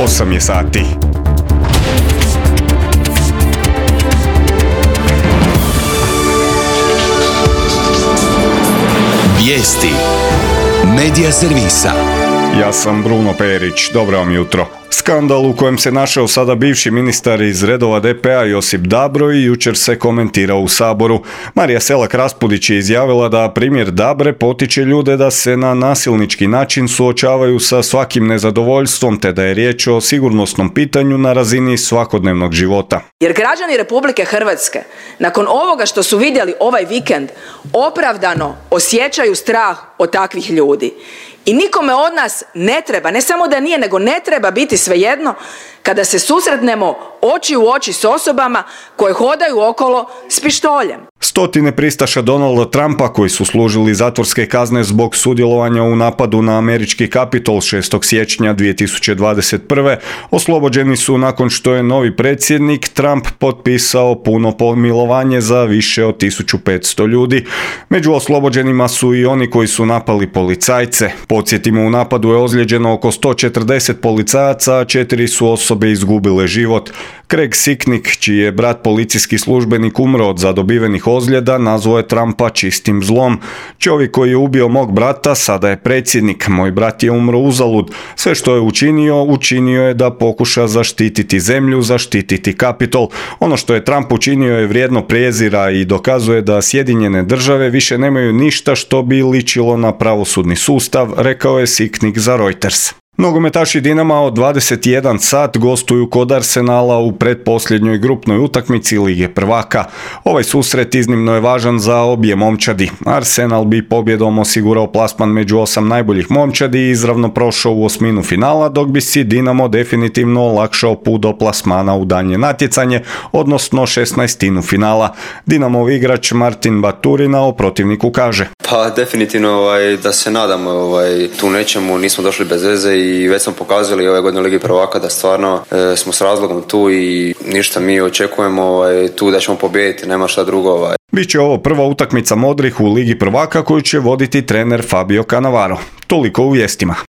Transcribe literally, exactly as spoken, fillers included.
osam je sati. Vijesti Medija servisa. Ja sam Bruno Perić, dobro vam jutro. Skandal u kojem se našao sada bivši ministar iz redova D P A Josip Dabro i jučer se komentirao u Saboru. Marija Selak-Raspudić je izjavila da primjer Dabre potiče ljude da se na nasilnički način suočavaju sa svakim nezadovoljstvom, te da je riječ o sigurnosnom pitanju na razini svakodnevnog života. Jer građani Republike Hrvatske, nakon ovoga što su vidjeli ovaj vikend, opravdano osjećaju strah od takvih ljudi. I nikome od nas ne treba, ne samo da nije, nego ne treba biti svejedno kada se susretnemo oči u oči s osobama koje hodaju okolo s pištoljem. Stotine pristaša Donalda Trumpa koji su služili zatvorske kazne zbog sudjelovanja u napadu na američki Kapitol šestog siječnja dvije tisuće dvadeset prve oslobođeni su nakon što je novi predsjednik Trump potpisao puno pomilovanje za više od tisuću petsto ljudi. Među oslobođenima su i oni koji su napali policajce. Podsjetimo, u napadu je ozlijeđeno oko sto četrdeset policajaca, a četiri su osobe izgubile život. Craig Sicknick, čiji je brat policijski službenik umro od zadobivenih ozljeda, nazvao je Trumpa čistim zlom. Čovjek koji je ubio mog brata sada je predsjednik. Moj brat je umro uzalud. Sve što je učinio, učinio je da pokuša zaštititi zemlju, zaštititi Kapitol. Ono što je Trump učinio je vrijedno prijezira i dokazuje da Sjedinjene države više nemaju ništa što bi ličilo na pravosudni sustav, rekao je Sicknick za Reuters. Nogometaši Dinama od dvadeset jedan sat gostuju kod Arsenala u pretposljednjoj grupnoj utakmici Lige prvaka. Ovaj susret iznimno je važan za obje momčadi. Arsenal bi pobjedom osigurao plasman među osam najboljih momčadi i izravno prošao u osminu finala, dok bi si Dinamo definitivno olakšao put do plasmana u daljnje natjecanje, odnosno šesnaestinu finala. Dinamov igrač Martin Baturina o protivniku kaže: Pa definitivno ovaj, da se nadamo ovaj, tu nečemu, nismo došli bez veze i već smo pokazali ove godine u Ligi prvaka da stvarno e, smo s razlogom tu i ništa mi očekujemo ovaj, tu da ćemo pobijediti, nema šta drugo. Ovaj. Biće ovo prva utakmica modrih u Ligi prvaka koju će voditi trener Fabio Cannavaro. Toliko u vijestima.